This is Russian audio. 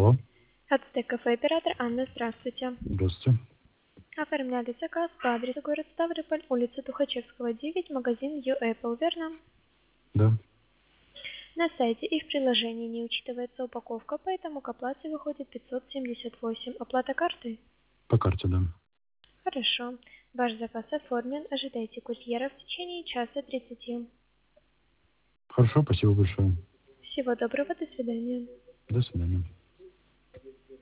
Алло. Ацтек кафе, оператор Анна, здравствуйте. Здравствуйте. Оформляли заказ по адресу город Ставрополь, улица Тухачевского, 9, магазин You Apple, верно? Да. На сайте и в приложении не учитывается упаковка, поэтому к оплате выходит 578. Оплата картой? По карте, да. Хорошо. Ваш заказ оформлен. Ожидайте курьера в течение часа 30. Хорошо, спасибо большое. Всего доброго, до свидания. До свидания.